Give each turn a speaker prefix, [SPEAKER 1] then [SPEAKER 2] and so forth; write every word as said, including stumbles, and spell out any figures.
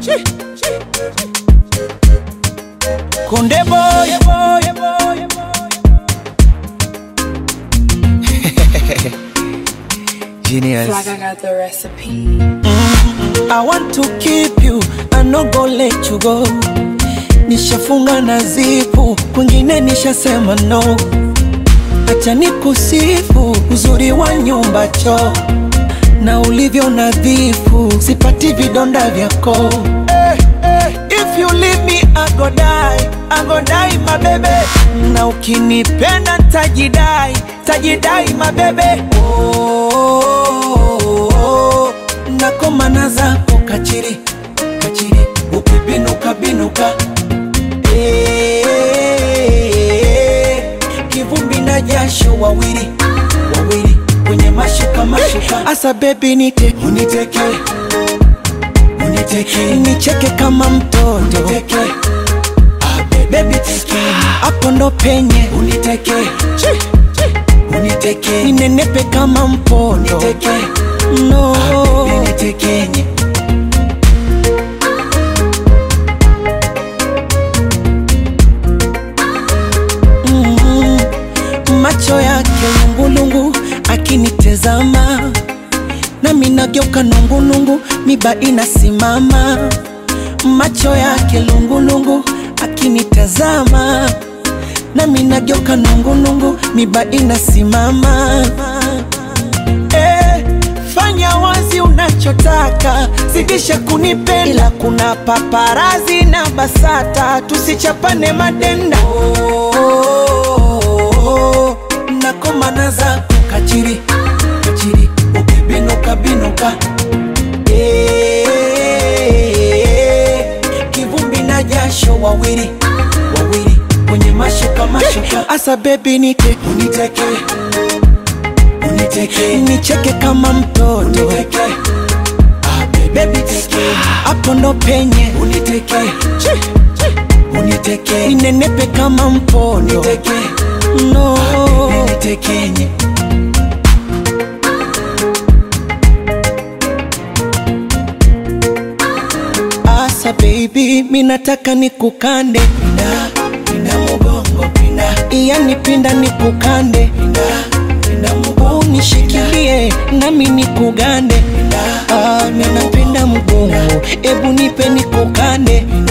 [SPEAKER 1] Konde boy, boy, boy, boy. Genius.
[SPEAKER 2] Like I got the recipe.
[SPEAKER 1] Mm-hmm. I want to keep you, I no go let you go. Nishafunga na zipu, kwingine nishasema no. Acha nikusifu, uzuri wa nyumba choo, na ulivyo nadhifu, sipati vidonda vyako. Hey, hey. If you leave me, I go die, I go die my baby. Na ukinipenda tajidai, tajidai my baby. Oh, oh, oh, oh. Nakomana zako kachiri, kachiri, ukibinuka binuka. Hey, kivumbi na jasho wawili, wawili, kwenye mashuka mashuka. Asa baby nite, uniteke, uniteke, nicheke kama mtoto, uniteke. Ah, baby teke, hapo ndo penye, uniteke, uniteke, ninenepe kama mpondo, uniteke. No, ah, baby nitekenye. Macho yake lungulungu akinitezama, nami nageuka nungunungu, miba inasimama. Macho yake lungulungu akinitezama, nami nageuka nungunungu, miba inasimama. Eh, fanya wazi unachotaka, zidisha kunipenda, ila kuna paparazi na basata, tusichapane madenda. Oh, nakomana zako kachiri, kachiri, ukibinuka binuka. Eh, kivumbi na jasho wawili, wawili, kwenye mashuka mashuka. Asa baby nite, uniteke, uniteke, nicheke kama mtoto, uniteke. Ah, baby teke, hapo ndo penye, uniteke, uniteke, ninenepe kama mpondo, uniteke. No, ah, baby nitekenye. Asa baby, minataka nikukande, pinda, pinda mubongo, pinda, yani pinda nikukande, pinda, pinda mubongo, nishikilie nami nikugande, pinda, ah, minapenda mubongo, ebu nipe nikukande, pinda.